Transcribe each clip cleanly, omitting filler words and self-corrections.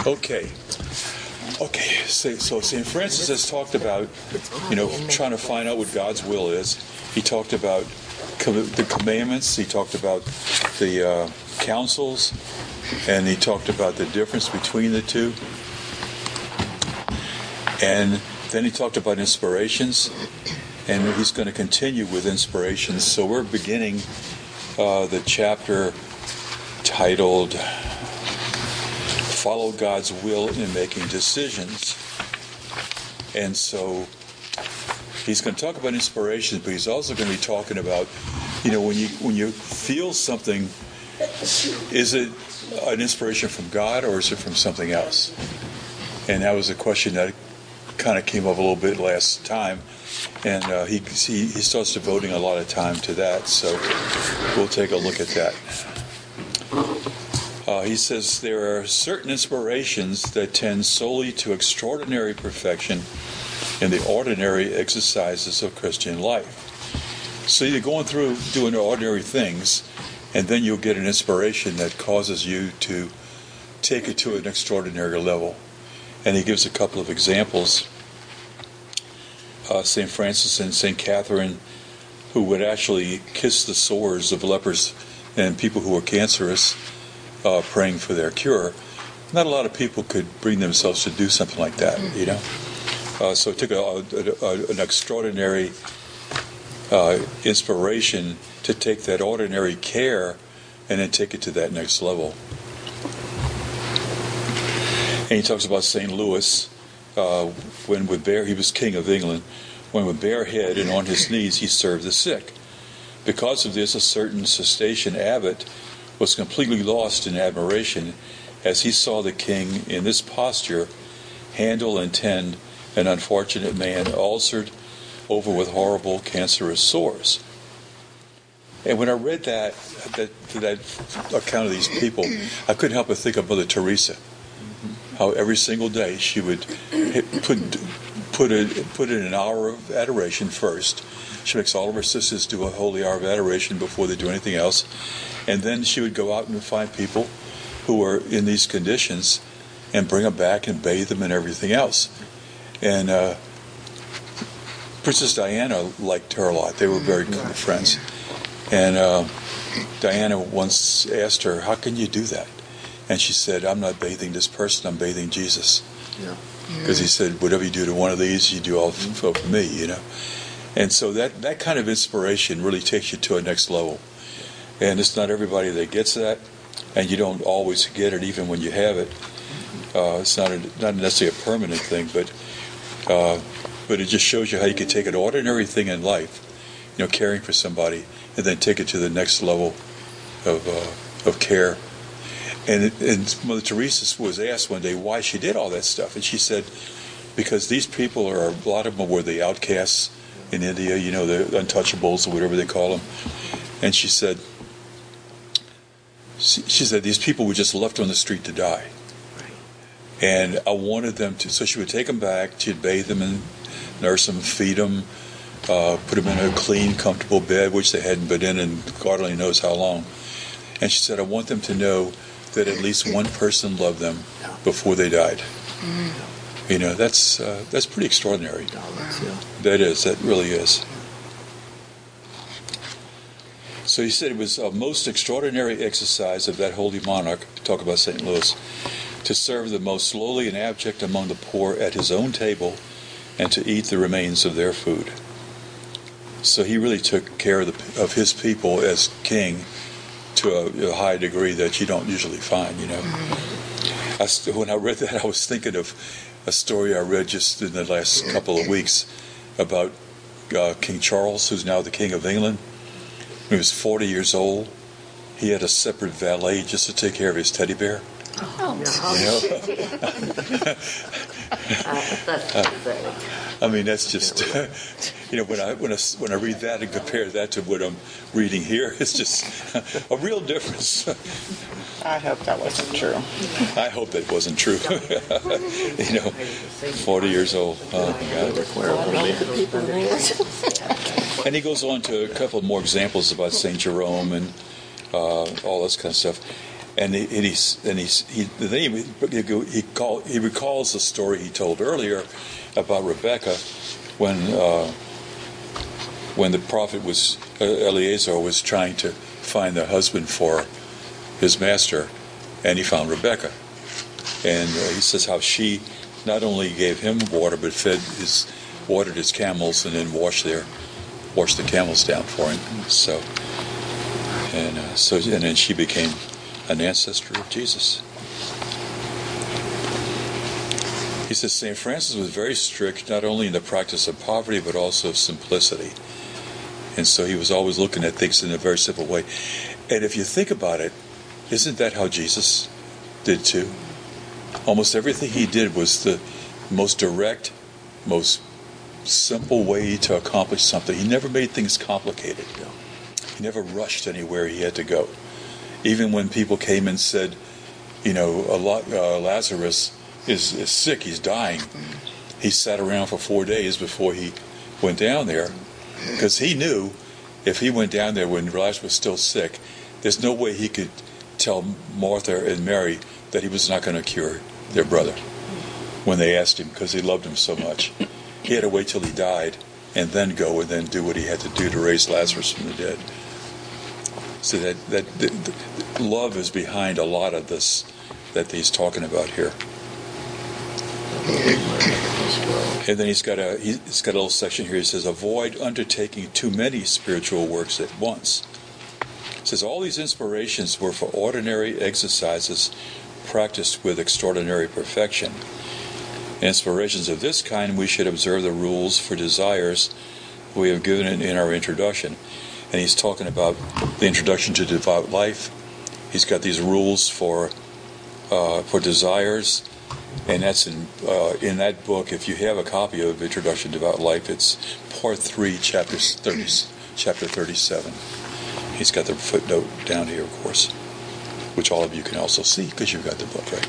Okay. So St. Francis has talked about, trying to find out what God's will is. He talked about the commandments. He talked about the councils, and he talked about the difference between the two. And then he talked about inspirations, and he's going to continue with inspirations. So we're beginning the chapter titled Follow God's Will in Making Decisions. And so he's going to talk about inspirations, but he's also going to be talking about, when you feel something, is it an inspiration from God or is it from something else? And that was a question that kind of came up a little bit last time. And he starts devoting a lot of time to that, so we'll take a look at that. He says there are certain inspirations that tend solely to extraordinary perfection in the ordinary exercises of Christian life. So you're going through doing ordinary things, and then you'll get an inspiration that causes you to take it to an extraordinary level. And he gives a couple of examples. St. Francis and St. Catherine, who would actually kiss the sores of lepers and people who were cancerous, praying for their cure. Not a lot of people could bring themselves to do something like that, So it took an extraordinary inspiration to take that ordinary care and then take it to that next level. And he talks about St. Louis, he was king of England, when with bare head and on his knees he served the sick. Because of this, a certain Cistercian abbot was completely lost in admiration as he saw the king in this posture handle and tend an unfortunate man ulcered over with horrible cancerous sores. And when I read that account of these people, I couldn't help but think of Mother Teresa. How every single day she would put in an hour of adoration first. She makes all of her sisters do a holy hour of adoration before they do anything else. And then she would go out and find people who were in these conditions and bring them back and bathe them and everything else. And Princess Diana liked her a lot. They were very good friends. And Diana once asked her, "How can you do that?" And she said, "I'm not bathing this person, I'm bathing Jesus." Because he said, whatever you do to one of these, you do all for me, And so that kind of inspiration really takes you to a next level. And it's not everybody that gets that, and you don't always get it even when you have it. It's not necessarily a permanent thing, but it just shows you how you can take an ordinary thing in life, caring for somebody, and then take it to the next level of care. And Mother Teresa was asked one day why she did all that stuff, and she said, because these people a lot of them were the outcasts in India, the untouchables or whatever they call them. And she said these people were just left on the street to die. And I wanted them to, so she would take them back, she'd bathe them and nurse them, feed them, put them in a clean, comfortable bed, which they hadn't been in God only knows how long. And she said, I want them to know that at least one person loved them before they died. That's pretty extraordinary. That really is. So he said it was a most extraordinary exercise of that holy monarch, talk about St. Louis, to serve the most lowly and abject among the poor at his own table and to eat the remains of their food. So he really took care of his people as king to a high degree that you don't usually find, When I read that, I was thinking of a story I read just in the last couple of weeks about King Charles, who's now the King of England. When he was 40 years old, he had a separate valet just to take care of his teddy bear. I mean, that's just, when I read that and compare that to what I'm reading here, it's just a real difference. I hope that wasn't true. I hope that wasn't true. 40 years old. Oh, God. And he goes on to a couple more examples about St. Jerome and all this kind of stuff. And he recalls the story he told earlier about Rebecca when the prophet Eliezer was trying to find the husband for his master, and he found Rebecca. And he says how she not only gave him water, but watered his camels, and then washed the camels down for him. And then she became an ancestor of Jesus. He says St. Francis was very strict, not only in the practice of poverty, but also of simplicity. And so he was always looking at things in a very simple way. And if you think about it, isn't that how Jesus did too? Almost everything he did was the most direct, most simple way to accomplish something. He never made things complicated. He never rushed anywhere he had to go. Even when people came and said, Lazarus is sick, he's dying, he sat around for 4 days before he went down there, because he knew if he went down there when Lazarus was still sick, there's no way he could tell Martha and Mary that he was not going to cure their brother when they asked him, because he loved him so much. He had to wait till he died and then go and then do what he had to do to raise Lazarus from the dead. So that love is behind a lot of this that he's talking about here. And then he's got a little section here. He says, avoid undertaking too many spiritual works at once. He says, all these inspirations were for ordinary exercises practiced with extraordinary perfection. Inspirations of this kind, we should observe the rules for desires we have given in our introduction. And he's talking about the introduction to devout life. He's got these rules for desires, and that's in that book. If you have a copy of Introduction to Devout Life, it's part 3, chapter 37. He's got the footnote down here, of course, which all of you can also see because you've got the book, right?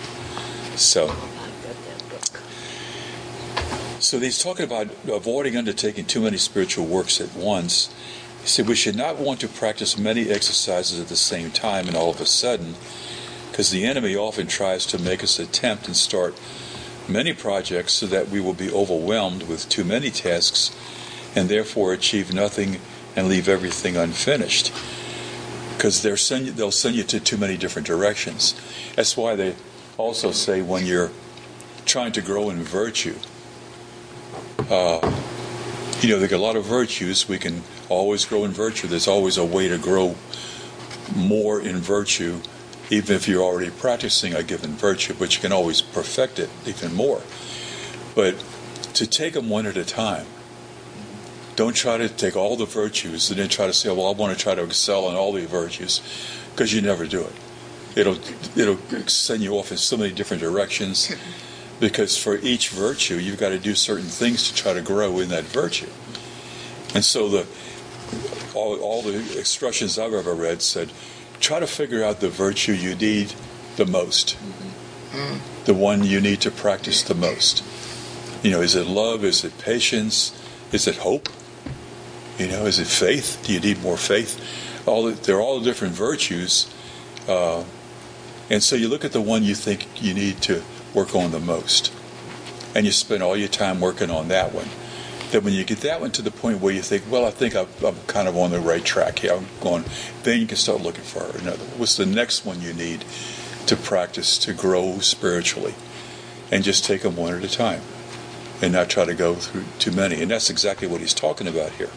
So he's talking about avoiding undertaking too many spiritual works at once. He said we should not want to practice many exercises at the same time and all of a sudden, because the enemy often tries to make us attempt and start many projects so that we will be overwhelmed with too many tasks and therefore achieve nothing and leave everything unfinished. Because they'll send you to too many different directions. That's why they also say when you're trying to grow in virtue, there are a lot of virtues. We can always grow in virtue. There's always a way to grow more in virtue, even if you're already practicing a given virtue, but you can always perfect it even more. But to take them one at a time. Don't try to take all the virtues and then try to say, well, I want to try to excel in all the virtues, because you never do it. It'll send you off in so many different directions, because for each virtue, you've got to do certain things to try to grow in that virtue. And so all the instructions I've ever read said, try to figure out the virtue you need the most, the one you need to practice the most. Is it love? Is it patience? Is it hope? Is it faith? Do you need more faith? They're all different virtues. And so you look at the one you think you need to work on the most. And you spend all your time working on that one. Then when you get that one to the point where you think, well, I think I'm kind of on the right track here, I'm going, then you can start looking for another. What's the next one you need to practice to grow spiritually? And just take them one at a time. And not try to go through too many. And that's exactly what he's talking about here.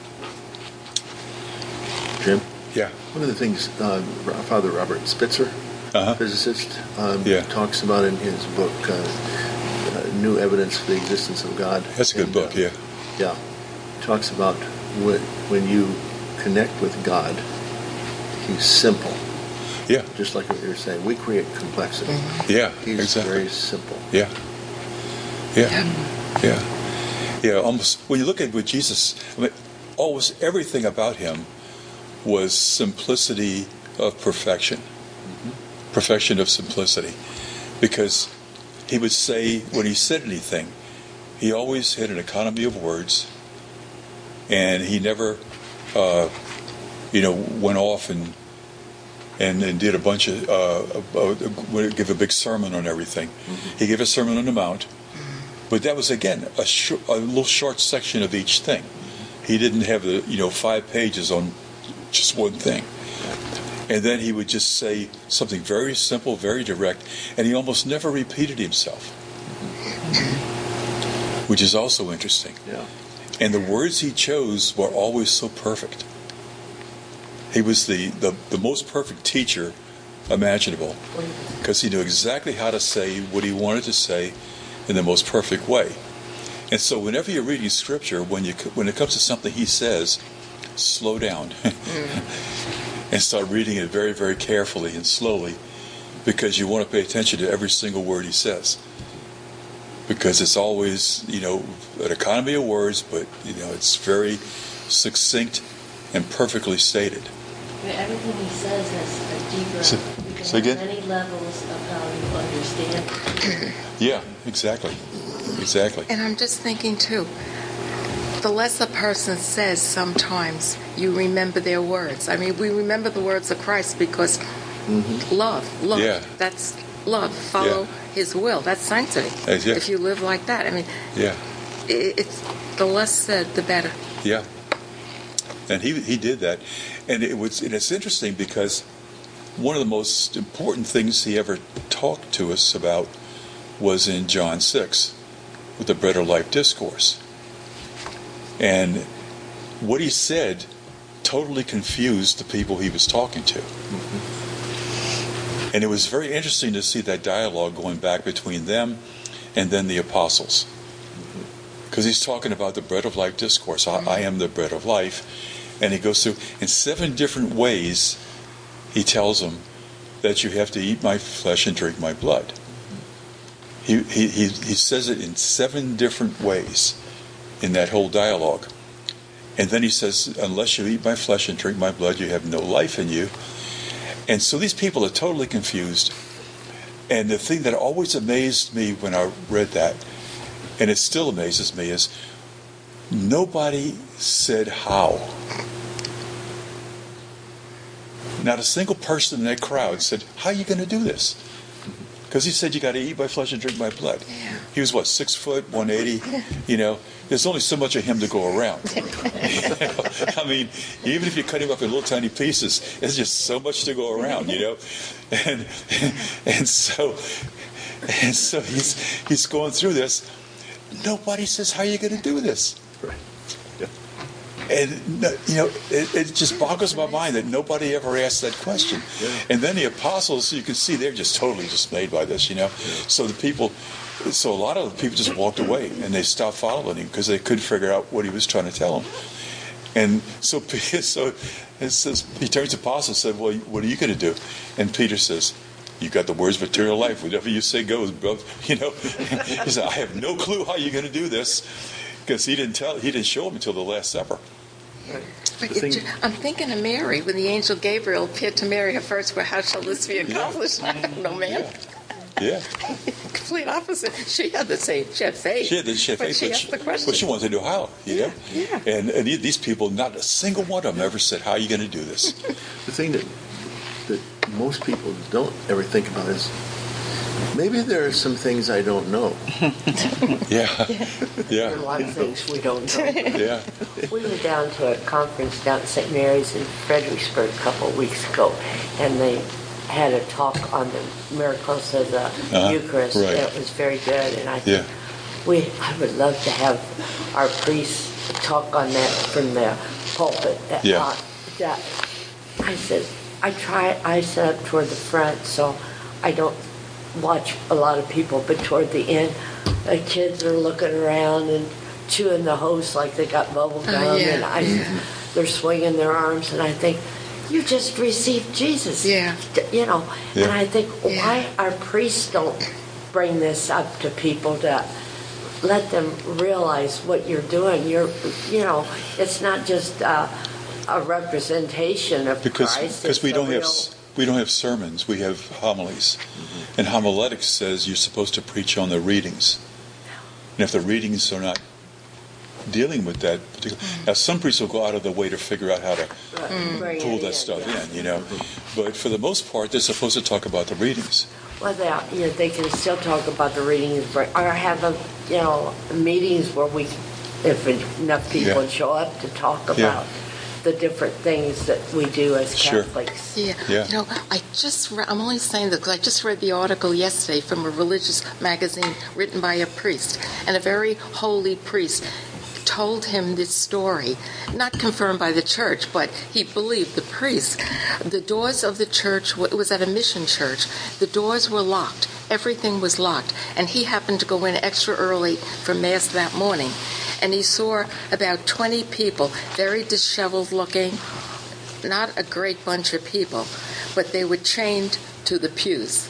Jim? Yeah. One of the things Father Robert Spitzer, physicist, talks about in his book, New Evidence for the Existence of God. That's a good book, yeah. Yeah. Talks about when you connect with God, he's simple. Yeah. Just like what you were saying. We create complexity. Mm-hmm. Yeah, he's exactly. very simple. Yeah. Almost when you look at with Jesus, almost everything about him was simplicity of perfection, perfection of simplicity, because he would say, when he said anything, he always had an economy of words, and he never, went off and and did a bunch of give a big sermon on everything. He gave a Sermon on the Mount, but that was again a little short section of each thing. He didn't have the 5 pages on just one thing. And then he would just say something very simple, very direct, and he almost never repeated himself, which is also interesting. Yeah. And the words he chose were always so perfect. He was the most perfect teacher imaginable, because he knew exactly how to say what he wanted to say in the most perfect way. And so whenever you're reading Scripture, when it comes to something he says, slow down and start reading it very, very carefully and slowly, because you want to pay attention to every single word he says. Because it's always, an economy of words, but, it's very succinct and perfectly stated. Everything he says has a deeper, you can have many levels of how you understand. Yeah, exactly. And I'm just thinking, too, the less a person says, sometimes you remember their words. I mean, we remember the words of Christ because love. Yeah. That's love. Follow his will. That's sanctity. Yeah. If you live like that. I mean, it's the less said, the better. Yeah. And he did that. And it's interesting because one of the most important things he ever talked to us about was in John 6 with the Bread of Life discourse. And what he said totally confused the people he was talking to. And it was very interesting to see that dialogue going back between them and then the apostles. Because he's talking about the Bread of Life discourse. I am the bread of life. And he goes through, in 7 different ways, he tells them that you have to eat my flesh and drink my blood. He says it in 7 different ways in that whole dialogue. And then he says, unless you eat my flesh and drink my blood, you have no life in you. And so these people are totally confused. And the thing that always amazed me when I read that, and it still amazes me, is nobody said how. Not a single person in that crowd said, how are you going to do this? Because he said, you got to eat my flesh and drink my blood. Yeah. He was, 6 foot, 180? There's only so much of him to go around. I mean, even if you cut him up in little tiny pieces, there's just so much to go around, And so he's going through this. Nobody says, how are you going to do this? Right. Yeah. And, it just boggles my mind that nobody ever asked that question. Yeah. And then the apostles, you can see they're just totally dismayed by this, Yeah. So a lot of the people just walked away and they stopped following him because they couldn't figure out what he was trying to tell them. And so it says, he turns to the apostles and said, well, what are you going to do? And Peter says, you got the words of eternal life. Whatever you say goes, bro. He said, I have no clue how you're going to do this, because he didn't show him until the Last Supper. I'm thinking of Mary when the angel Gabriel appeared to Mary her first. Well, how shall this be accomplished? I don't know, man. Yeah. Complete opposite. She had faith. She had faith. But she asked the question. But she wanted to know how. Yeah. And these people, not a single one of them ever said, how are you going to do this? The thing that most people don't ever think about is, maybe there are some things I don't know. Yeah. There are a lot of things we don't know. Yeah. We were down to a conference down at St. Mary's in Fredericksburg a couple of weeks ago, and they had a talk on the miracles of the Eucharist. Right. And it was very good, and I think I would love to have our priests talk on that from the pulpit. I said, I sit up toward the front, so I don't watch a lot of people, but toward the end, the kids are looking around and chewing the hose like they got bubble gum, and they're swinging their arms, and I think, you just received Jesus. Yeah. And I think, why our priests don't bring this up to people to let them realize what you're doing. It's not just a representation of Christ. Because we don't have sermons, we have homilies. And homiletics says you're supposed to preach on the readings. And if the readings are not dealing with that particular. Now, some priests will go out of their way to figure out how to pull that stuff in, But for the most part, they're supposed to talk about the readings. Well, they can still talk about the readings, or have meetings where if enough people show up to talk about the different things that we do as Catholics. Yeah. I'm only saying that because I just read the article yesterday from a religious magazine written by a priest, and a very holy priest told him this story, not confirmed by the church, but he believed the priest. The doors of the church, it was at a mission church, the doors were locked. Everything was locked. And he happened to go in extra early for Mass that morning. And he saw about 20 people, very disheveled looking, not a great bunch of people, but they were chained to the pews.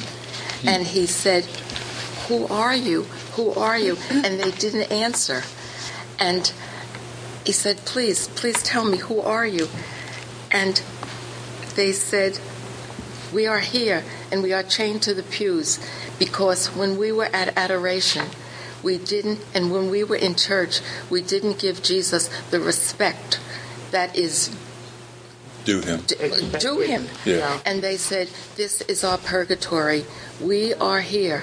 And he said, "Who are you? Who are you?" And they didn't answer. And he said, please tell me, who are you? And they said, "We are here, and we are chained to the pews because when we were at adoration, and when we were in church, we didn't give Jesus the respect that is due him. Due him." Yeah. And they said, "This is our purgatory. We are here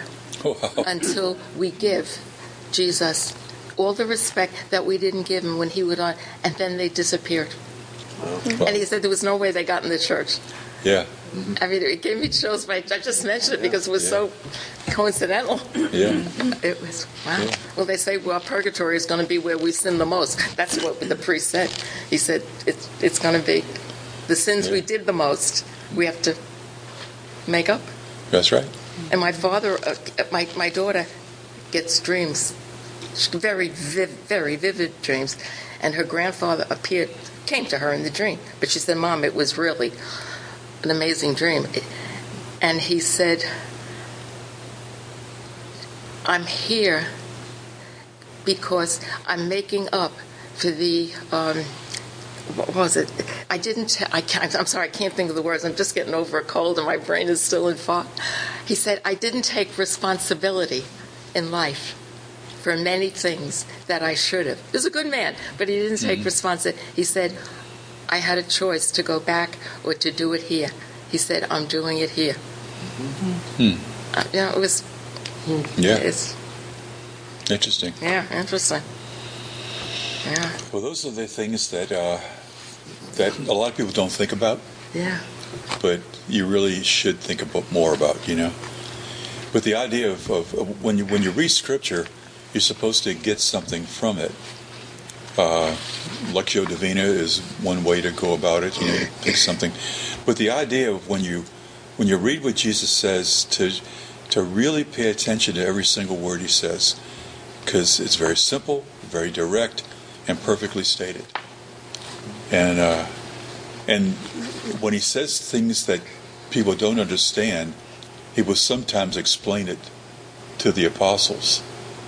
until we give Jesus all the respect that we didn't give him when he was on," and then they disappeared. Wow. And he said there was no way they got in the church. Yeah. I mean, it gave me chills. I just mentioned it because it was so coincidental. Yeah. It was, wow. Yeah. Well, they say, purgatory is going to be where we sin the most. That's what the priest said. He said, it's going to be the sins we did the most, we have to make up. That's right. And my father, my daughter gets dreams, very vivid dreams. And her grandfather came to her in the dream. But she said, "Mom, it was really an amazing dream." And he said, "I'm here because I'm making up for the, what was it? I'm sorry, I can't think of the words. I'm just getting over a cold and my brain is still in fog." He said, "I didn't take responsibility in life for many things that I should have." He was a good man, but he didn't take responsibility. He said, "I had a choice to go back or to do it here." He said, "I'm doing it here." It was... It's interesting. Yeah, interesting. Yeah. Well, those are the things that a lot of people don't think about. Yeah. But you really should think more about, But the idea of when you read Scripture, you're supposed to get something from it. Lectio Divina is one way to go about it. You pick something. But the idea of when you read what Jesus says, to really pay attention to every single word he says, because it's very simple, very direct, and perfectly stated. And when he says things that people don't understand, he will sometimes explain it to the apostles.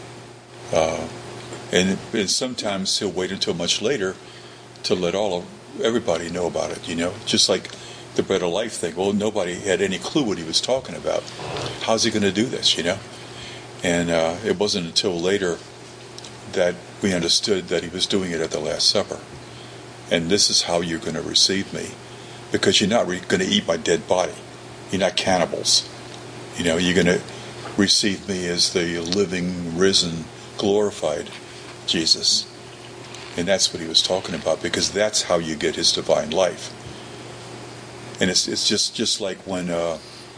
And sometimes he'll wait until much later to let everybody know about it, just like the Bread of Life thing. Well, nobody had any clue what he was talking about. How's he going to do this, And it wasn't until later that we understood that he was doing it at the Last Supper. And this is how you're going to receive me, because you're not going to eat my dead body. You're not cannibals. You're going to receive me as the living, risen, glorified Jesus. And that's what he was talking about, because that's how you get his divine life. And it's just like when I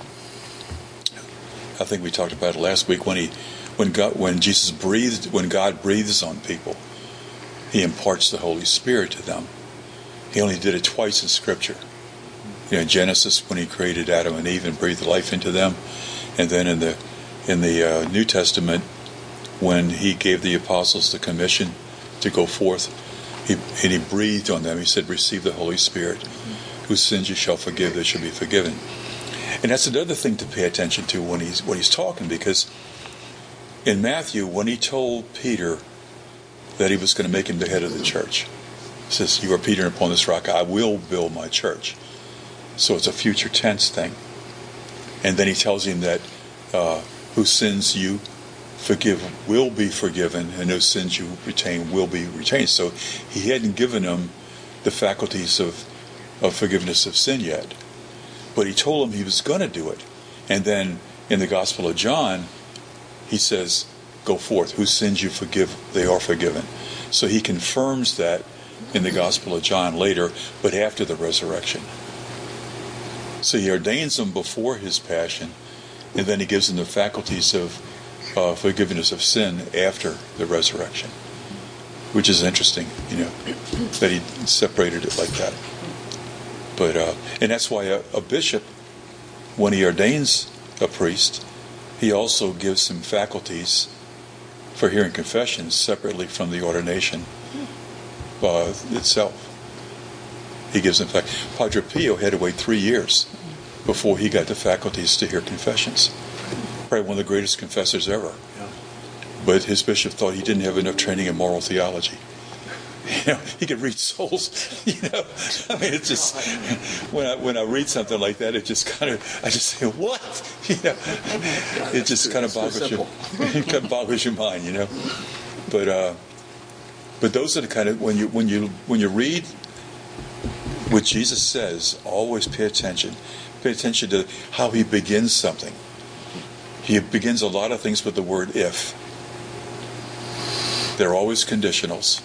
think we talked about it last week, when God breathes on people, he imparts the Holy Spirit to them. He only did it twice in Scripture. In Genesis, when he created Adam and Eve and breathed life into them, and then in the New Testament, when he gave the apostles the commission to go forth, he breathed on them. He said, "Receive the Holy Spirit. Whose sins you shall forgive, they shall be forgiven." And that's another thing to pay attention to when he's talking, because in Matthew, when he told Peter that he was going to make him the head of the church, he says, "You are Peter, and upon this rock I will build my church." So it's a future tense thing. And then he tells him that whose sins you forgive will be forgiven, and those sins you retain will be retained. So he hadn't given them the faculties of forgiveness of sin yet. But he told them he was going to do it. And then in the Gospel of John, he says, go forth. Whose sins you forgive, they are forgiven. So he confirms that in the Gospel of John later, but after the resurrection. So he ordains them before his passion, and then he gives them the faculties of forgiveness of sin after the resurrection, which is interesting, that he separated it like that. But and that's why a bishop, when he ordains a priest, he also gives him faculties for hearing confessions separately from the ordination itself. He gives them Padre Pio had to wait 3 years before he got the faculties to hear confessions. Probably one of the greatest confessors ever. Yeah. But his bishop thought he didn't have enough training in moral theology. He could read souls. I mean, it's just when I read something like that, it just kind of I just say, what? It just kind of boggles your mind. But those are the kind of when you read what Jesus says, always pay attention. Pay attention to how he begins something. He begins a lot of things with the word if. They're always conditionals.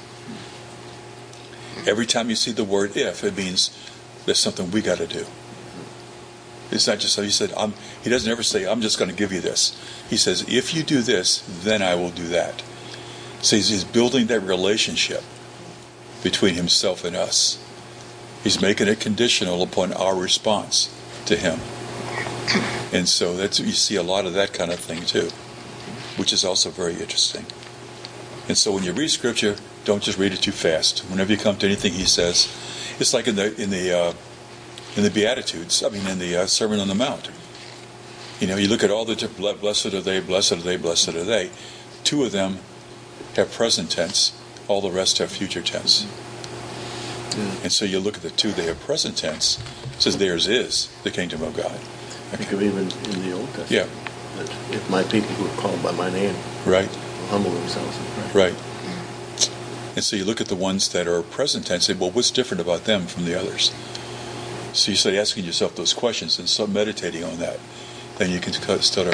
Every time you see the word if, it means there's something we got to do. It's not just, he said, he doesn't ever say, I'm just going to give you this. He says, if you do this, then I will do that. So he's building that relationship between himself and us. He's making it conditional upon our response to him. And so you see a lot of that kind of thing too, which is also very interesting. And so when you read Scripture, don't just read it too fast. Whenever you come to anything he says, it's like in the Beatitudes. In the Sermon on the Mount. You look at all the blessed are they, blessed are they, blessed are they. 2 of them have present tense. All the rest have future tense. Yeah. And so you look at the 2 they have present tense. It says theirs is the kingdom of God. Okay. Think of even in the Old Testament. Yeah. That if my people who are called by my name, right, will humble themselves and pray. Right. And so you look at the ones that are present tense and say, well, what's different about them from the others? So you start asking yourself those questions and start meditating on that. Then you can start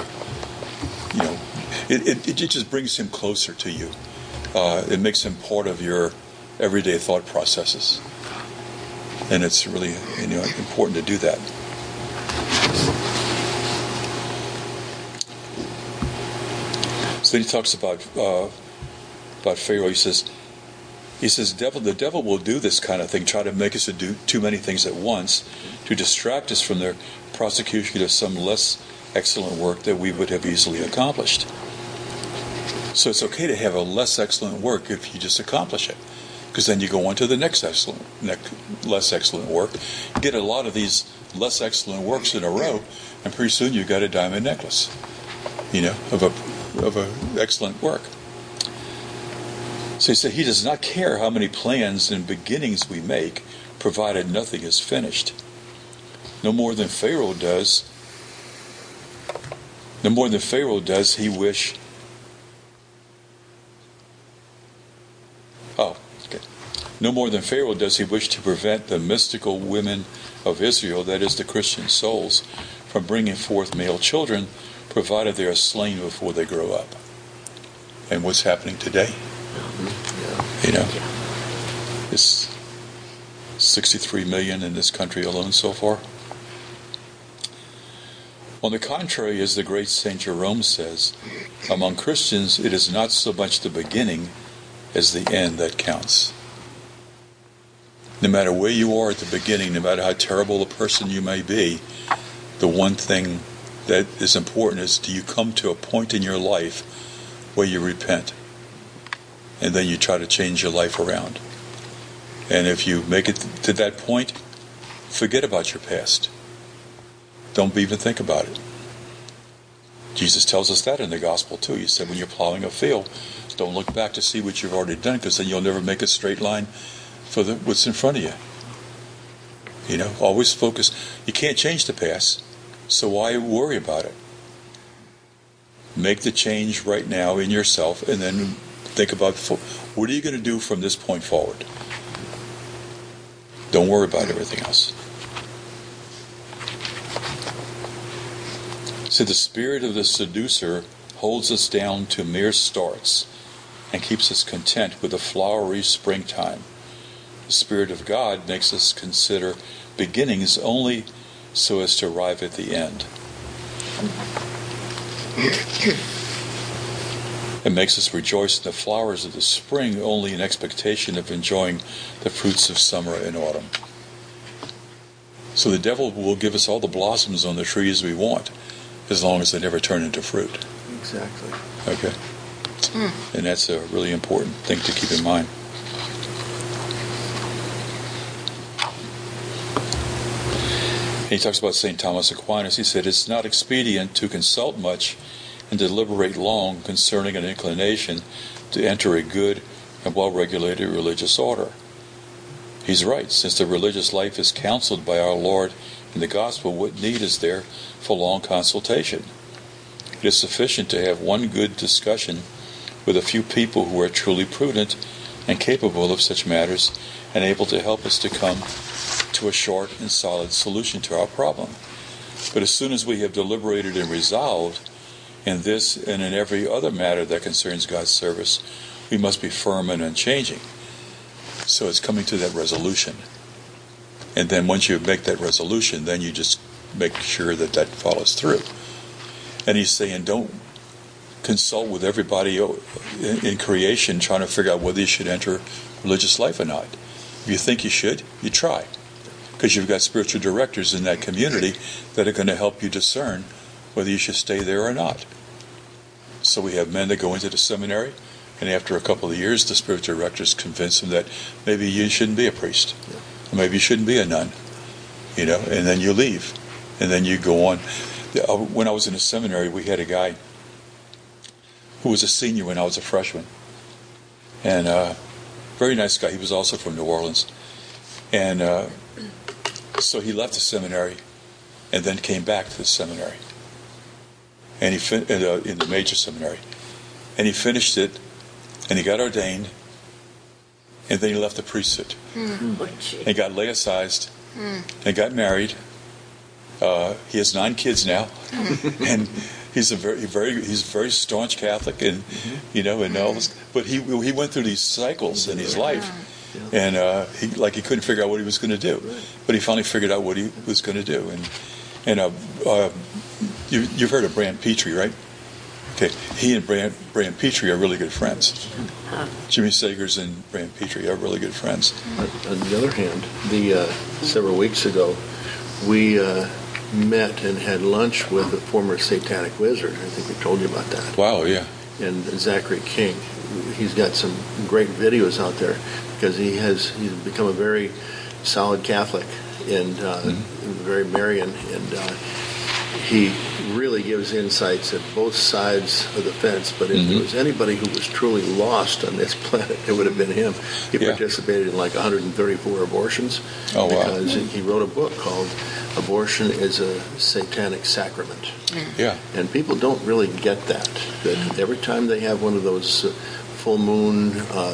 it just brings him closer to you. It makes him part of your everyday thought processes. And it's really important to do that. So then he talks about Pharaoh. He says, the devil will do this kind of thing, try to make us to do too many things at once, to distract us from the prosecution of some less excellent work that we would have easily accomplished. So it's okay to have a less excellent work if you just accomplish it, because then you go on to the next less excellent work. You get a lot of these less excellent works in a row, and pretty soon you've got a diamond necklace, of a excellent work. So he said he does not care how many plans and beginnings we make, provided nothing is finished. No more than Pharaoh does, he wish. No more than Pharaoh does he wish to prevent the mystical women of Israel, that is the Christian souls, from bringing forth male children, provided they are slain before they grow up. And what's happening today? It's 63 million in this country alone so far. On the contrary, as the great Saint Jerome says, among Christians it is not so much the beginning as the end that counts. No matter where you are at the beginning, no matter how terrible a person you may be, the one thing that is important is, do you come to a point in your life where you repent? And then you try to change your life around. And if you make it to that point, forget about your past. Don't even think about it. Jesus tells us that in the gospel too. He said when you're plowing a field, don't look back to see what you've already done, because then you'll never make a straight line for what's in front of you. Always focus. You can't change the past, so why worry about it? Make the change right now in yourself, and then think about what are you going to do from this point forward. Don't worry about everything else. So the spirit of the seducer holds us down to mere starts and keeps us content with the flowery springtime. The Spirit of God makes us consider beginnings only so as to arrive at the end. It makes us rejoice in the flowers of the spring only in expectation of enjoying the fruits of summer and autumn. So the devil will give us all the blossoms on the trees we want, as long as they never turn into fruit. Exactly. Okay. And that's a really important thing to keep in mind. And he talks about St. Thomas Aquinas. He said, it's not expedient to consult much and deliberate long concerning an inclination to enter a good and well-regulated religious order. He's right, since the religious life is counseled by our Lord in the Gospel, what need is there for long consultation? It is sufficient to have one good discussion with a few people who are truly prudent and capable of such matters and able to help us to come to a short and solid solution to our problem. But as soon as we have deliberated and resolved in this and in every other matter that concerns God's service, we must be firm and unchanging. So it's coming to that resolution. And then once you make that resolution, then you just make sure that that follows through. And he's saying, don't consult with everybody in creation trying to figure out whether you should enter religious life or not. If you think you should, you try. Because you've got spiritual directors in that community that are going to help you discern whether you should stay there or not. So we have men that go into the seminary, and after a couple of years, the spiritual directors convince them that maybe you shouldn't be a priest, or maybe you shouldn't be a nun, and then you leave, and then you go on. When I was in the seminary, we had a guy who was a senior when I was a freshman, and very nice guy. He was also from New Orleans, and so he left the seminary, and then came back to the seminary, and he in the major seminary, and he finished it, and he got ordained, and then he left the priesthood, and got laicized, and got married. He has 9 kids now, and he's a very staunch Catholic, and and all this. But he went through these cycles in his life, and he couldn't figure out what he was going to do, but he finally figured out what he was going to do. And you've heard of Brant Petrie, right? Okay, he and Brant Petrie are really good friends. Jimmy Sagers and Brant Petrie are really good friends. On the other hand, several weeks ago, we met and had lunch with a former satanic wizard. I think we told you about that. Wow, yeah. And Zachary King. He's got some great videos out there because he's become a very solid Catholic and very Marian, and he really gives insights at both sides of the fence. But if there was anybody who was truly lost on this planet, it would have been him. He participated in like 134 abortions because he wrote a book called Abortion is a Satanic Sacrament. Yeah. And people don't really get that every time they have one of those full moon,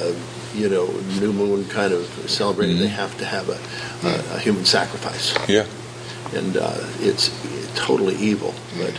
new moon kind of celebrating, they have to have a human sacrifice. Yeah. And it's totally evil. But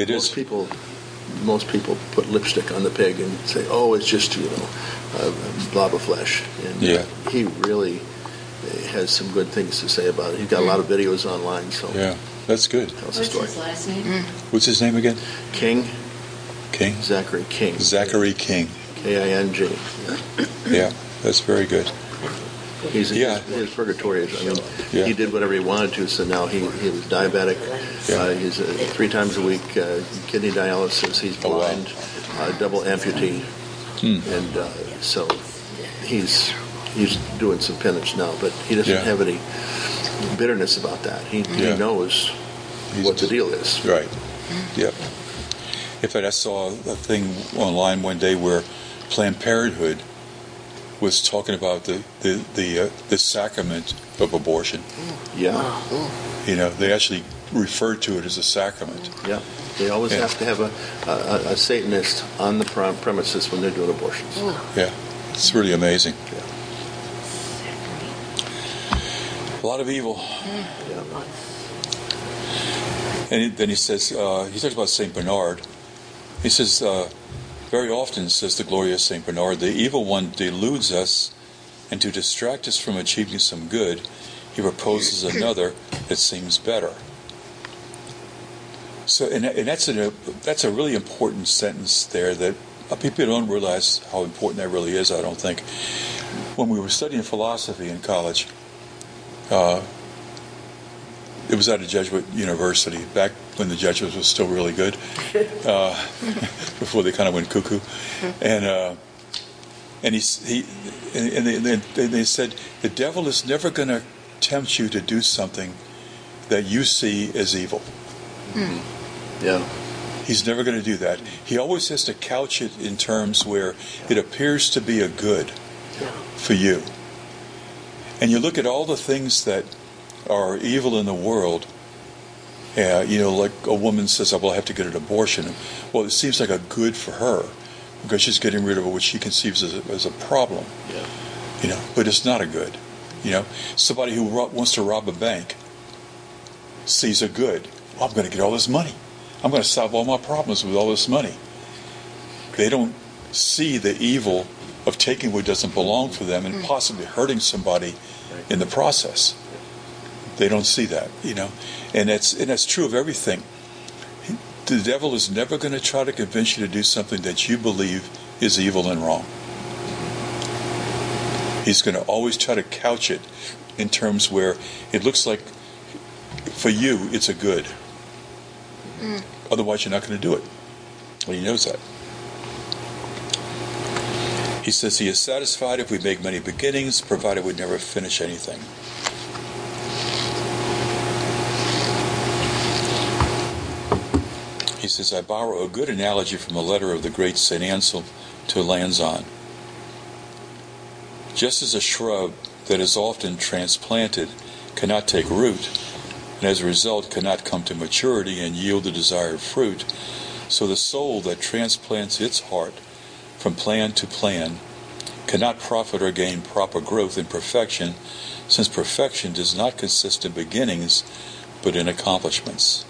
most people put lipstick on the pig and say, "Oh, it's just a blob of flesh." And he really has some good things to say about it. He's got a lot of videos online. So that's good. What's his last name? What's his name again? King. Zachary King. Zachary King. King. Yeah, that's very good. His purgatory is, he did whatever he wanted to, so now he was diabetic. He's 3 times a week, kidney dialysis. He's blind, double amputee. And so he's doing some penance now, but he doesn't have any bitterness about that. He knows what the deal is. Right. Yep. In fact, I saw a thing online one day where Planned Parenthood was talking about the sacrament of abortion. Yeah. They actually referred to it as a sacrament. Yeah, they always have to have a Satanist on the premises when they're doing abortions. Yeah, it's really amazing. Yeah. A lot of evil. Yeah. And then he says, he talks about St. Bernard. He says, very often, says the glorious St. Bernard, the evil one deludes us, and to distract us from achieving some good, he proposes another that seems better. So, and that's a really important sentence there that people don't realize how important that really is, I don't think. When we were studying philosophy in college, it was at a Jesuit university, back when the Jesuits was still really good, before they kind of went cuckoo. And they said, the devil is never going to tempt you to do something that you see as evil. Yeah. He's never going to do that. He always has to couch it in terms where it appears to be a good for you. And you look at all the things that are evil in the world, like a woman says, well, I have to get an abortion. Well, it seems like a good for her because she's getting rid of what she conceives as a problem. Yeah. But it's not a good. Somebody who wants to rob a bank sees a good. Well, I'm going to get all this money. I'm going to solve all my problems with all this money. They don't see the evil of taking what doesn't belong for them and possibly hurting somebody in the process. They don't see that, and that's true of everything. The devil is never going to try to convince you to do something that you believe is evil and wrong. He's going to always try to couch it in terms where it looks like for you it's a good. Otherwise you're not going to do it. Well, he knows that. He says he is satisfied if we make many beginnings, provided we never finish anything. He says, I borrow a good analogy from a letter of the great St. Anselm to Lanzon. Just as a shrub that is often transplanted cannot take root, and as a result cannot come to maturity and yield the desired fruit, so the soul that transplants its heart from plan to plan cannot profit or gain proper growth in perfection, since perfection does not consist in beginnings, but in accomplishments.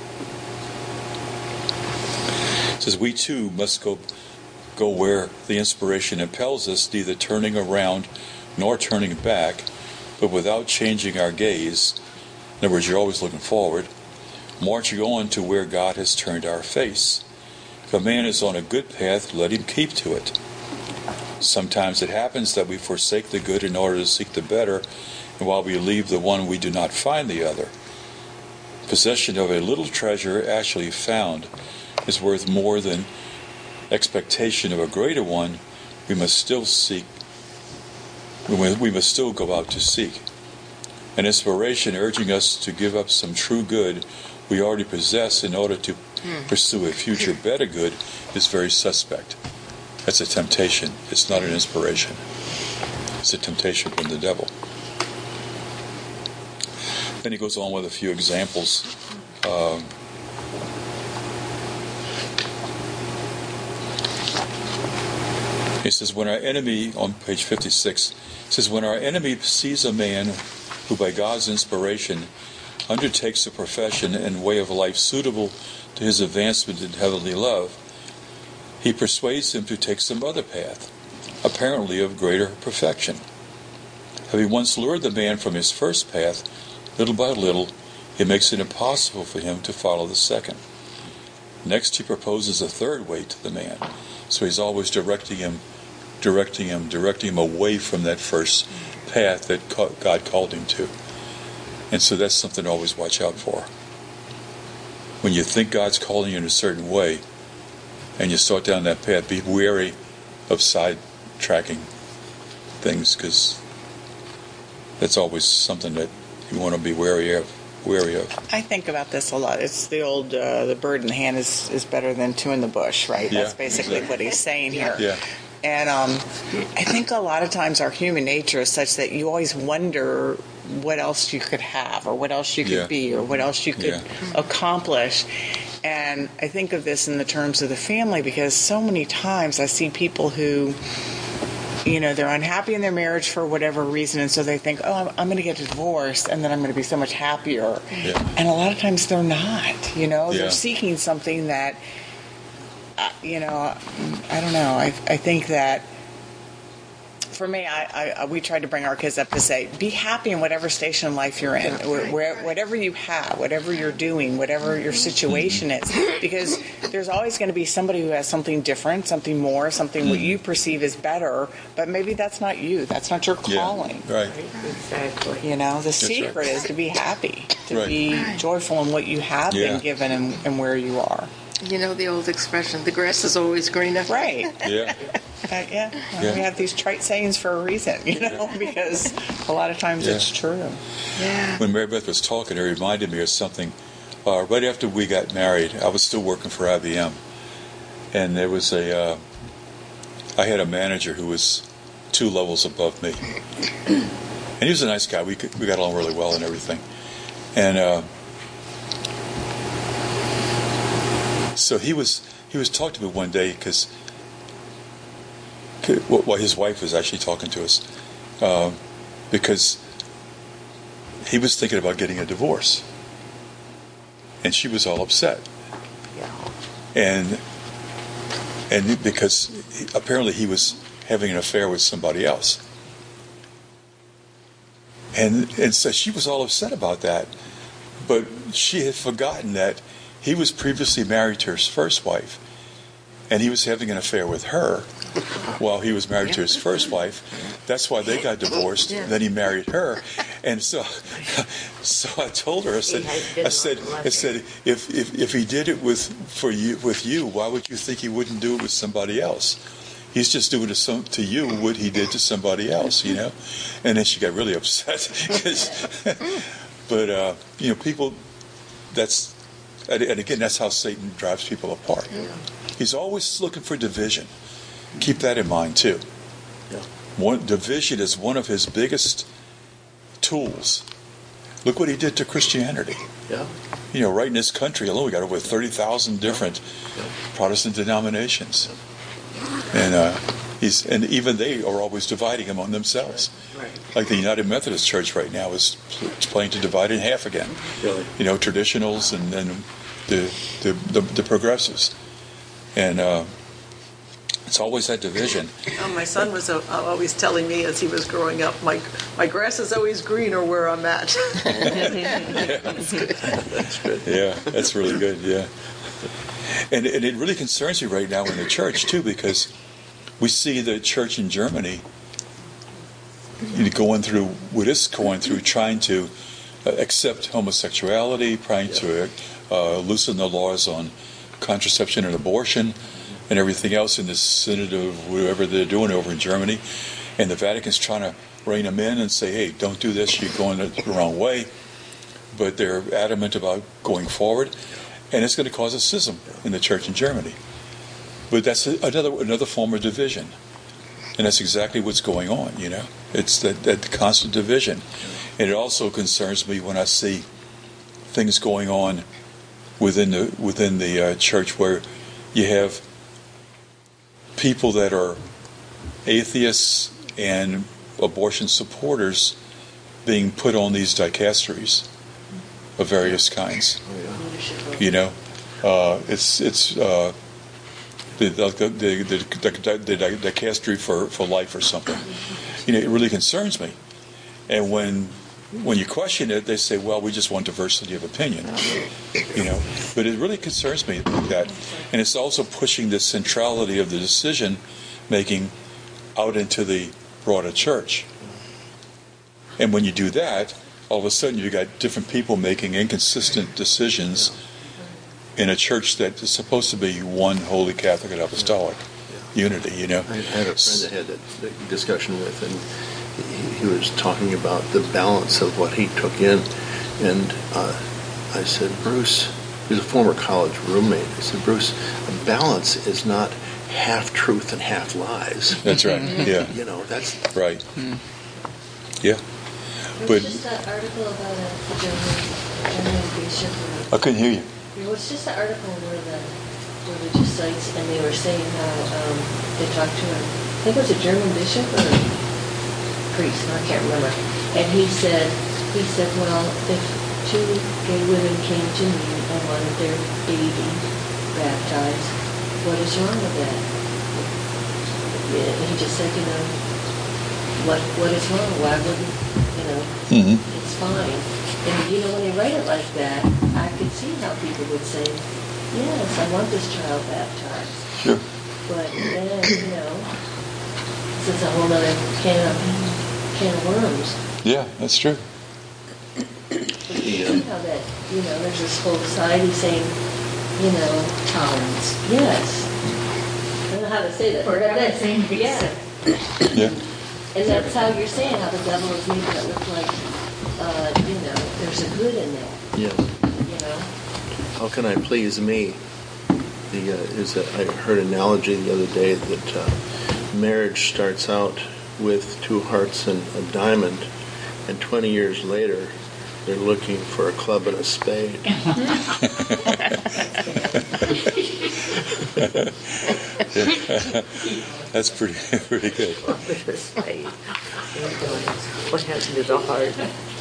It says we too must go where the inspiration impels us, neither turning around nor turning back, but without changing our gaze. In other words, you're always looking forward, marching on to where God has turned our face. If a man is on a good path, let him keep to it. Sometimes it happens that we forsake the good in order to seek the better, and while we leave the one, we do not find the other. Possession of a little treasure actually found is worth more than expectation of a greater one. We must still seek. We must still go out to seek. An inspiration urging us to give up some true good we already possess in order to pursue a future better good is very suspect. That's a temptation. It's not an inspiration. It's a temptation from the devil. Then he goes on with a few examples. He says, when our enemy, on page 56, says, when our enemy sees a man who by God's inspiration undertakes a profession and way of life suitable to his advancement in heavenly love, he persuades him to take some other path, apparently of greater perfection. Having once lured the man from his first path, little by little, he makes it impossible for him to follow the second. Next, he proposes a third way to the man. So he's always directing him away from that first path that God called him to. And so that's something to always watch out for. When you think God's calling you in a certain way, and you start down that path, be wary of sidetracking things, because that's always something that you want to be wary of. I think about this a lot. It's the old, the bird in the hand is better than two in the bush, right? Yeah, That's basically exactly what he's saying here. Yeah. And I think a lot of times our human nature is such that you always wonder what else you could have, or what else you could be, or what else you could accomplish. And I think of this in the terms of the family, because so many times I see people who, they're unhappy in their marriage for whatever reason, and so they think, oh, I'm going to get divorced, and then I'm going to be so much happier. Yeah. And a lot of times they're not. They're seeking something that, I don't know. I think that for me, we tried to bring our kids up to say, be happy in whatever station in life you're in, whatever you have, whatever you're doing, whatever your situation is, because there's always going to be somebody who has something different, something more, something what you perceive as better, but maybe that's not you. That's not your calling. Yeah, right. Exactly. The secret is to be happy, to be joyful in what you have been given and where you are. The old expression, the grass is always greener. Right. Yeah. We have these trite sayings for a reason, because a lot of times it's true. Yeah. When Mary Beth was talking, it reminded me of something. Right after we got married, I was still working for IBM, and there was I had a manager who was 2 levels above me, and he was a nice guy. We got along really well and everything, and so he was talking to me one day because his wife was actually talking to us because he was thinking about getting a divorce, and she was all upset, and because apparently he was having an affair with somebody else, and so she was all upset about that, but she had forgotten that he was previously married to his first wife, and he was having an affair with her while he was married to his first wife. That's why they got divorced. Yeah. Then he married her, and so I told her, I said, if he did it with you, why would you think he wouldn't do it with somebody else? He's just doing to you what he did to somebody else, And then she got really upset, but people. And again, that's how Satan drives people apart. Yeah. He's always looking for division. Keep that in mind, too. Yeah. Division is one of his biggest tools. Look what he did to Christianity. Yeah. Right in this country alone, we got over 30,000 different Protestant denominations. And and even they are always dividing among themselves. Right. Like the United Methodist Church right now is planning to divide in half again. Really? Traditionals and then the progressives, and it's always that division. My son was always telling me as he was growing up, my grass is always greener where I'm at. That's good. That's good. Yeah, that's really good. Yeah, and it really concerns me right now in the church too, because we see the church in Germany going through what it's going through, trying to accept homosexuality, trying to loosen the laws on contraception and abortion and everything else in this synod of whatever they're doing over in Germany. And the Vatican's trying to rein them in and say, hey, don't do this, you're going the wrong way. But they're adamant about going forward. And it's going to cause a schism in the church in Germany. But that's another form of division. And that's exactly what's going on, It's that constant division. And it also concerns me when I see things going on within the church where you have people that are atheists and abortion supporters being put on these dicasteries of various kinds. It's the dicastery for life or something. It really concerns me. And when you question it, they say, well, we just want diversity of opinion. But it really concerns me that. And it's also pushing the centrality of the decision making out into the broader church. And when you do that, all of a sudden you got different people making inconsistent decisions in a church that is supposed to be one holy Catholic and apostolic unity, I had a friend that had that discussion with, and he was talking about the balance of what he took in. And I said, Bruce, he's a former college roommate. I said, Bruce, a balance is not half truth and half lies. That's right. Yeah. You know, that's Right. Yeah. There But was just that article about a German bishop. I couldn't hear you. It was just an article where the religious sites, and they were saying how they talked to I think it was a German bishop or a priest, I can't remember. And he said, well, if two gay women came to me and wanted their baby baptized, what is wrong with that? He just said, what is wrong? Why wouldn't, Mm-hmm. it's fine. And, when they write it like that, I could see how people would say, yes, I want this child baptized. Sure. But then, this is a whole other can of worms. Yeah, that's true. But you see how that, there's this whole society saying, tolerance. Yes. I don't know how to say that. For everything Yeah. Yeah. And that's how you're saying how the devil is making it look like, there's a good in there. yeah. How can I please me? I heard an analogy the other day that marriage starts out with two hearts and a diamond, and 20 years later, they're looking for a club and a spade. That's pretty good. What happened to the heart?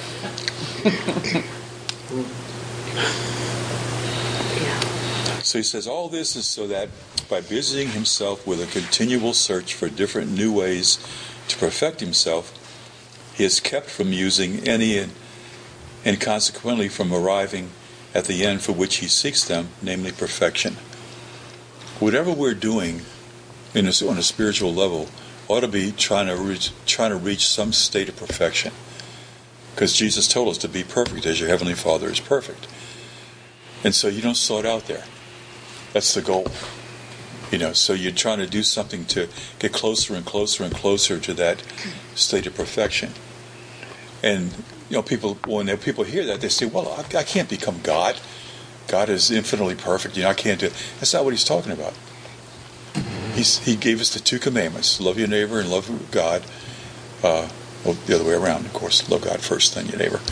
So he says all this is so that by busying himself with a continual search for different new ways to perfect himself, he is kept from using any and consequently from arriving at the end for which he seeks them, namely perfection. Whatever we're doing on a spiritual level ought to be trying to reach some state of perfection. Because Jesus told us to be perfect as your Heavenly Father is perfect. And so you don't start out there. That's the goal. So you're trying to do something to get closer and closer and closer to that state of perfection. And when people hear that, they say, well, I can't become God. God is infinitely perfect. I can't do it. That's not what he's talking about. He gave us the two commandments: love your neighbor and love God. The other way around, of course. Love God first, then your neighbor.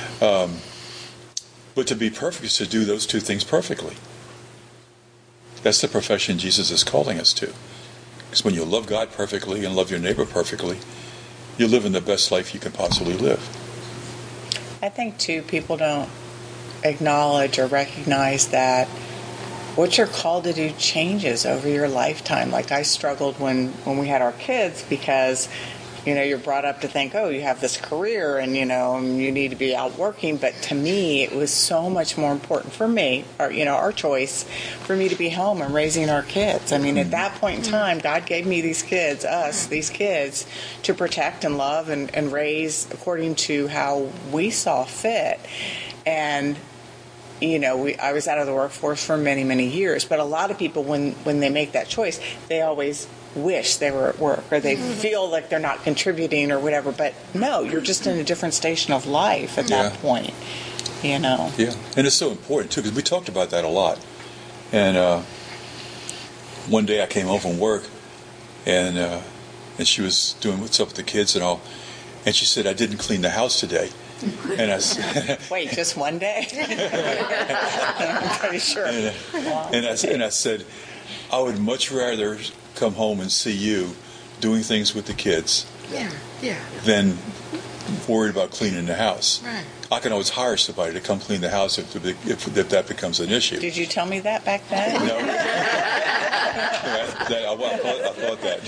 But to be perfect is to do those two things perfectly. That's the profession Jesus is calling us to. Because when you love God perfectly and love your neighbor perfectly, you're living the best life you can possibly live. I think, too, people don't acknowledge or recognize that what you're called to do changes over your lifetime. Like I struggled when we had our kids because, you're brought up to think, oh, you have this career and, you need to be out working. But to me, it was so much more important for me, our choice, for me to be home and raising our kids. I mean, at that point in time, God gave me these kids, to protect and love and raise according to how we saw fit. And I was out of the workforce for many, many years. But a lot of people, when they make that choice, they always wish they were at work or they feel like they're not contributing or whatever. But no, you're just in a different station of life at that point, Yeah, and it's so important, too, because we talked about that a lot. And one day I came home from work, and she was doing what's up with the kids and all, and she said, I didn't clean the house today. And I said, wait, just one day? I'm pretty sure. And I said, I would much rather come home and see you doing things with the kids than worried about cleaning the house. Right. I can always hire somebody to come clean the house if that becomes an issue. Did you tell me that back then? No. I thought that.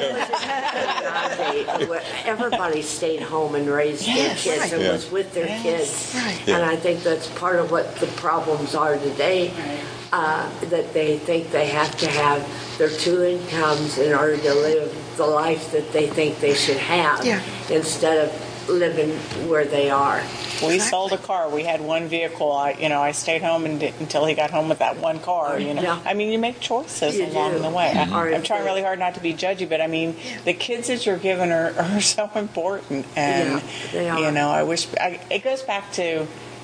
Everybody stayed home and raised their kids and was with their kids. Right. And I think that's part of what the problems are today, that they think they have to have their two incomes in order to live the life that they think they should have instead of living where they are. We sold a car. We had one vehicle. I stayed home until he got home with that one car. Yeah. I mean, you make choices along the way. I'm trying really hard not to be judgy, but I mean, the kids that you're given are so important. And they are. I wish it goes back to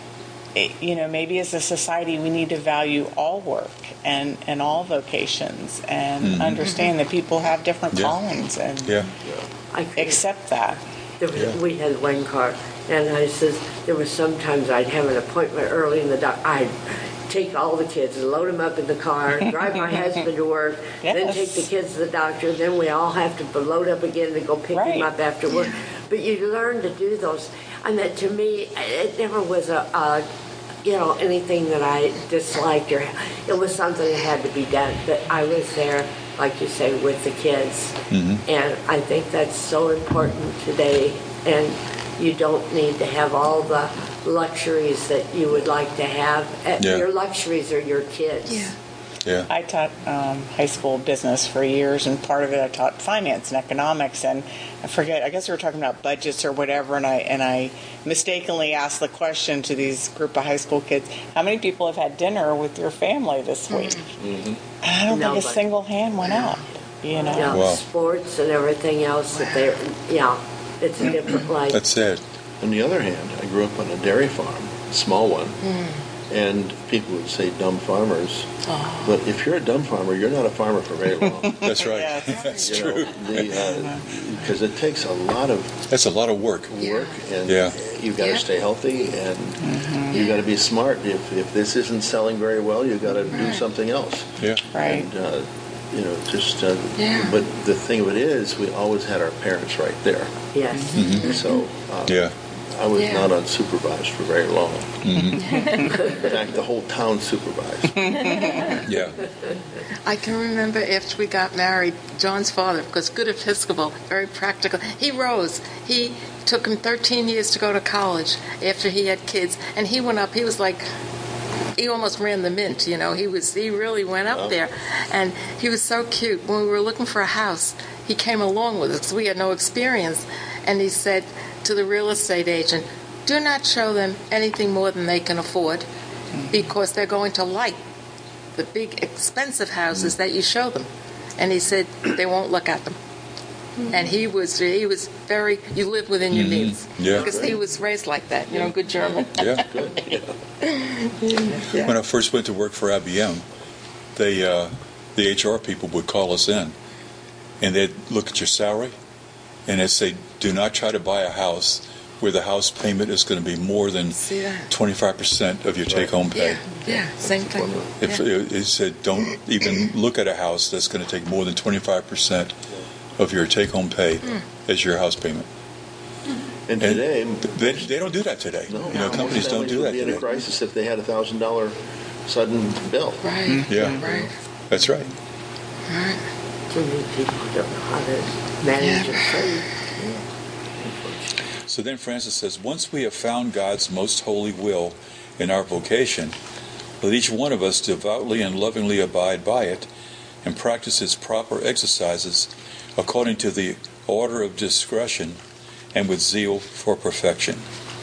maybe as a society we need to value all work and all vocations and understand that people have different callings and accept that. We had one car, and I says there was sometimes I'd have an appointment early in the day. I'd take all the kids and load them up in the car, drive my husband to work, then take the kids to the doctor. Then we all have to load up again to go pick him up after work. But you learn to do those. And that to me, it never was anything that I disliked, or it was something that had to be done. But I was there, like you say, with the kids. And I think that's so important today. And you don't need to have all the luxuries that you would like to have. Your luxuries are your kids. I taught high school business for years, and part of it I taught finance and economics. And I guess we were talking about budgets or whatever, and I mistakenly asked the question to these group of high school kids, how many people have had dinner with your family this week? And I don't think a single hand went up. Sports and everything else that it's a different life. That's sad. On the other hand, I grew up on a dairy farm, a small one, and people would say dumb farmers. But if you're a dumb farmer, you're not a farmer for very long. That's right. That's true. Because it takes a lot of... That's a lot of work. And you've got to stay healthy, and you've got to be smart. If this isn't selling very well, you've got to do something else. Right. And, but the thing of it is, we always had our parents right there. Yes. So, I was not unsupervised for very long. In fact, the whole town supervised. I can remember after we got married, John's father, because good Episcopal, very practical, he rose. He took him 13 years to go to college after he had kids, and he went up. He was like... He almost ran the mint, He really went up there, and he was so cute. When we were looking for a house, he came along with us because we had no experience, and he said to the real estate agent, "Do not show them anything more than they can afford, because they're going to like the big expensive houses that you show them." And he said they won't look at them. And he was very, you live within your means. Because he was raised like that, good German. When I first went to work for IBM, the HR people would call us in, and they'd look at your salary, and they'd say, do not try to buy a house where the house payment is going to be more than 25% of your take-home pay. Same thing. It said, don't even look at a house that's going to take more than 25% of your take-home pay as your house payment. And today... They don't do that today. Companies don't do that today. They'd be in a crisis if they had a $1,000 sudden bill. Right. Right. That's right. Right. Too many people don't know how to manage and save. So then Francis says, once we have found God's most holy will in our vocation, let each one of us devoutly and lovingly abide by it and practice its proper exercises according to the order of discretion and with zeal for perfection.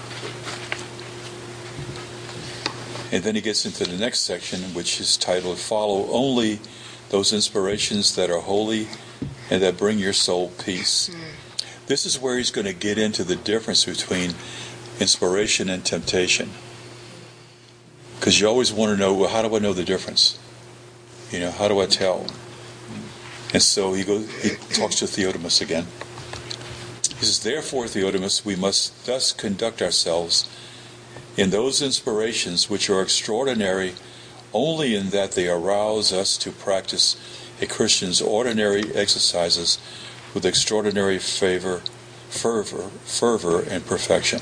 And then he gets into the next section, which is titled, Follow Only Those Inspirations That Are Holy and That Bring Your Soul Peace. This is where he's going to get into the difference between inspiration and temptation. Because you always want to know, well, how do I know the difference? How do I tell? And so he talks to Theotimus again. He says, therefore, Theotimus, we must thus conduct ourselves in those inspirations which are extraordinary only in that they arouse us to practice a Christian's ordinary exercises with extraordinary fervor, and perfection.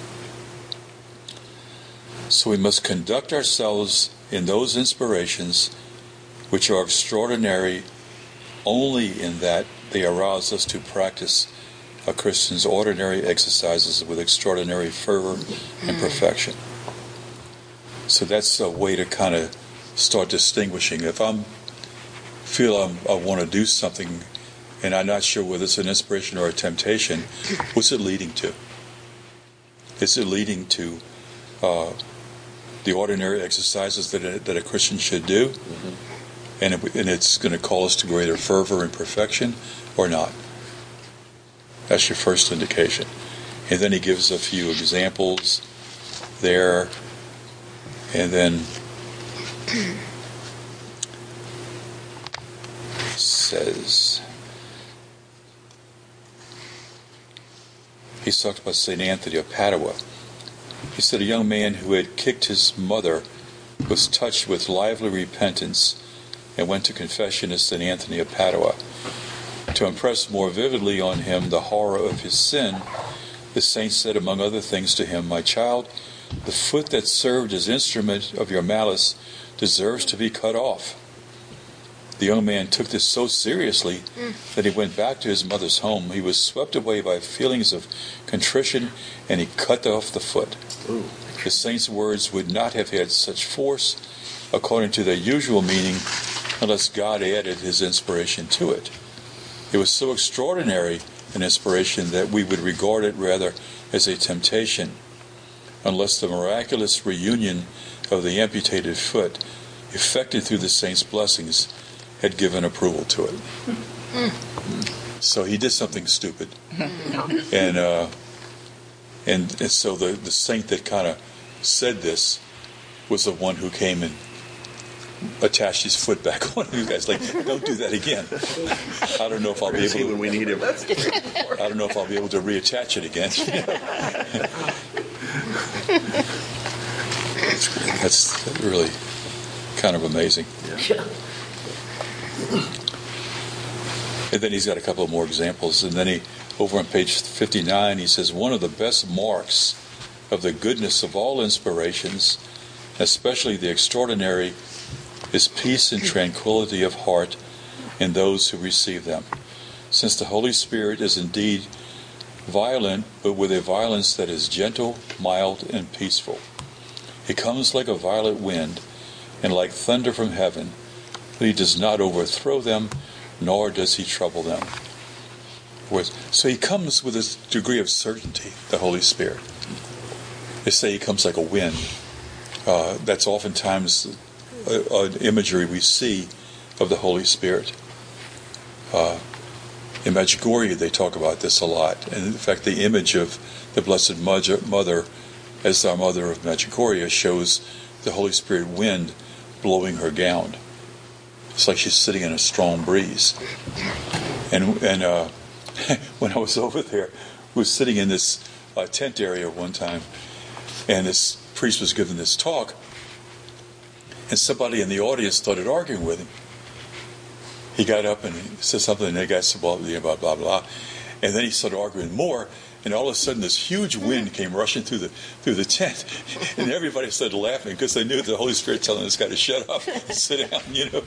So we must conduct ourselves in those inspirations which are extraordinary only in that they arouse us to practice a Christian's ordinary exercises with extraordinary fervor and perfection. So that's a way to kind of start distinguishing. If I want to do something and I'm not sure whether it's an inspiration or a temptation, what's it leading to? Is it leading to the ordinary exercises that a Christian should do? And it's going to call us to greater fervor and perfection, or not? That's your first indication. And then he gives a few examples there And then it says, he talked about St. Anthony of Padua. He said a young man who had kicked his mother was touched with lively repentance and went to confession at St. Anthony of Padua. To impress more vividly on him the horror of his sin, the saint said, among other things, to him, "My child, the foot that served as instrument of your malice deserves to be cut off." The young man took this so seriously that he went back to his mother's home. He was swept away by feelings of contrition, and he cut off the foot. Ooh. The saint's words would not have had such force, according to their usual meaning, unless God added his inspiration to it. It was so extraordinary an inspiration that we would regard it rather as a temptation, unless the miraculous reunion of the amputated foot, effected through the saint's blessings, had given approval to it. So he did something stupid, and so the saint that kind of said this was the one who came and attached his foot back on you guys. Like, don't do that again. I don't know if I'll be able to. When we need him. I don't know if I'll be able to reattach it again. That's really kind of amazing. Yeah. And then he's got a couple of more examples. And then he, over on page 59, he says, one of the best marks of the goodness of all inspirations, especially the extraordinary, is peace and tranquility of heart in those who receive them. Since the Holy Spirit is indeed violent, but with a violence that is gentle, mild, and peaceful. He comes like a violent wind and like thunder from heaven, but he does not overthrow them, nor does he trouble them. So he comes with a degree of certainty, the Holy Spirit. They say he comes like a wind. That's oftentimes an imagery we see of the Holy Spirit. In Medjugorje, they talk about this a lot. And in fact, the image of the Blessed Mother as our Mother of Medjugorje shows the Holy Spirit wind blowing her gown. It's like she's sitting in a strong breeze. And when I was over there, we were sitting in this tent area one time, and this priest was giving this talk, and somebody in the audience started arguing with him. He got up and he said something, and the guy said, blah, blah, blah, blah. And then he started arguing more, and all of a sudden this huge wind came rushing through the tent. And everybody started laughing because they knew the Holy Spirit telling this guy to shut up and sit down,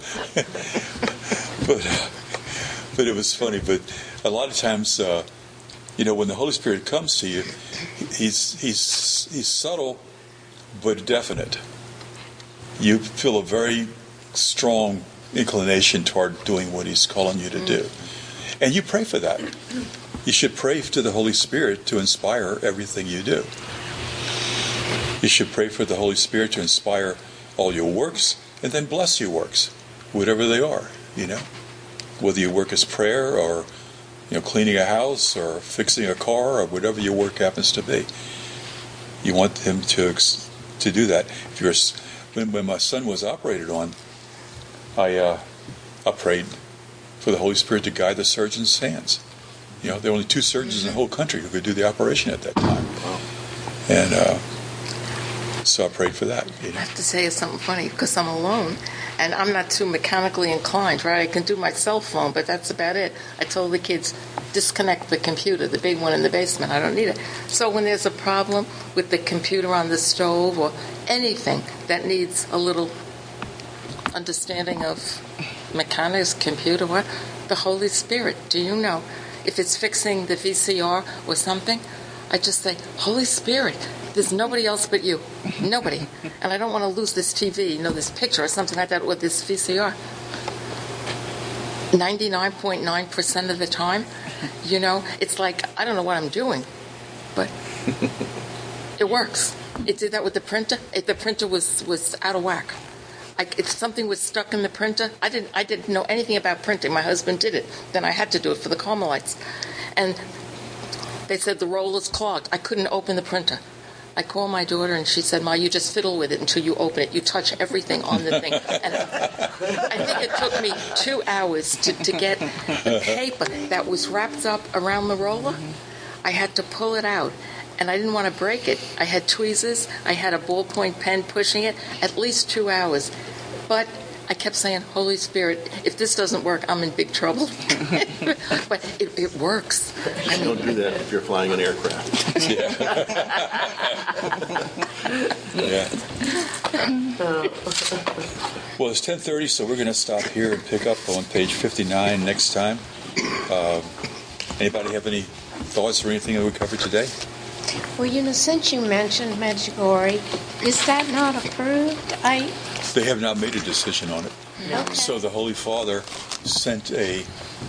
But it was funny. But a lot of times, when the Holy Spirit comes to you, he's subtle but definite. You feel a very strong inclination toward doing what he's calling you to do. And you pray for that. You should pray to the Holy Spirit to inspire everything you do. You should pray for the Holy Spirit to inspire all your works and then bless your works, whatever they are, Whether your work is prayer or, cleaning a house or fixing a car or whatever your work happens to be. You want him to do that. When my son was operated on, I prayed for the Holy Spirit to guide the surgeon's hands. There were only 2 surgeons in the whole country who could do the operation at that time. And so I prayed for that. I have to say something funny because I'm alone and I'm not too mechanically inclined, right? I can do my cell phone, but that's about it. I told the kids, disconnect the computer, the big one in the basement. I don't need it. So when there's a problem with the computer on the stove or anything that needs a little understanding of mechanics, computer, what? The Holy Spirit, do you know? If it's fixing the VCR or something, I just say, Holy Spirit, there's nobody else but you. Nobody. And I don't want to lose this TV, this picture or something like that, or this VCR. 99.9% of the time, it's like, I don't know what I'm doing, but it works. It did that with the printer. The printer was out of whack. If something was stuck in the printer, I didn't know anything about printing. My husband did it. Then I had to do it for the Carmelites. And they said the roll is clogged. I couldn't open the printer. I called my daughter, and she said, Ma, you just fiddle with it until you open it. You touch everything on the thing. And I think it took me 2 hours to get the paper that was wrapped up around the roller. I had to pull it out, and I didn't want to break it. I had tweezers. I had a ballpoint pen pushing it, at least 2 hours. But I kept saying, Holy Spirit, if this doesn't work, I'm in big trouble. But it works. Don't do that if you're flying an aircraft. Yeah. Well, it's 10:30, so we're going to stop here and pick up on page 59 next time. Anybody have any thoughts or anything that we covered today? Well, since you mentioned Medjugorje, is that not approved? They have not made a decision on it. Okay. So the Holy Father sent I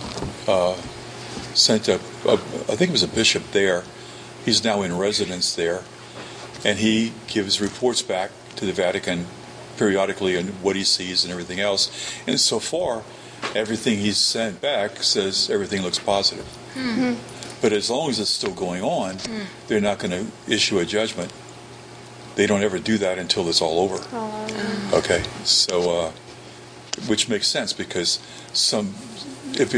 think it was a bishop there. He's now in residence there, and he gives reports back to the Vatican periodically on what he sees and everything else. And so far, everything he's sent back says everything looks positive. Mm-hmm. But as long as it's still going on, they're not going to issue a judgment. They don't ever do that until it's all over. Okay, so which makes sense because if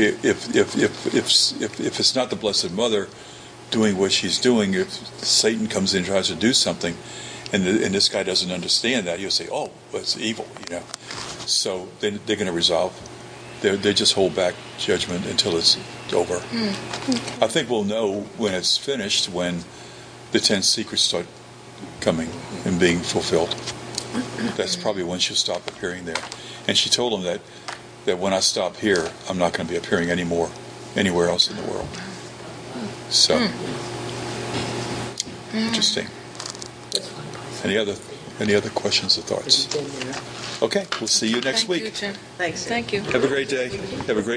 it's not the Blessed Mother doing what she's doing, if Satan comes in and tries to do something, and this guy doesn't understand that, he'll say, "Oh, well, it's evil," So they're going to resolve. They just hold back judgment until it's over. I think we'll know when it's finished, when the 10 secrets start coming and being fulfilled. That's probably when she'll stop appearing there. And she told him that when I stop here, I'm not going to be appearing anymore anywhere else in the world. So, interesting. Any other questions or thoughts? Okay, we'll see you next week. Thank you, Jim. Thanks. Thank you. Have a great day. Have a great